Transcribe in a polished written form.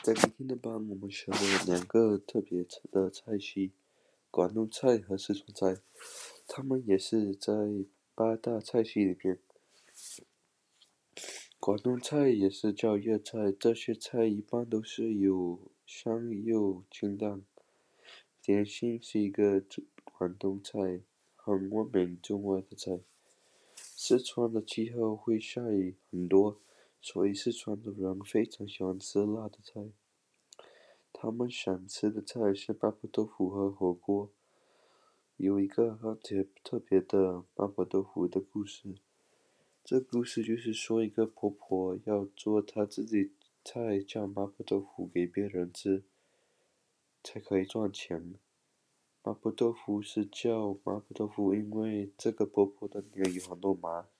在今天的班，我们学了两个特别的菜系，广东菜和四川菜，它们也是在八大菜系里面。广东菜也是叫粤菜，这些菜一般都是有香又清淡。点心是一个广东菜，很闻名中外的菜。四川的气候会下雨很多，所以四川的人非常喜欢吃辣的菜。他们想吃的菜是麻婆豆腐和火锅。有一个很特别的麻婆豆腐的故事。这故事就是说，一个婆婆要做她自己菜叫麻婆豆腐给别人吃，才可以赚钱。麻婆豆腐是叫麻婆豆腐，因为这个婆婆的脸有很多麻，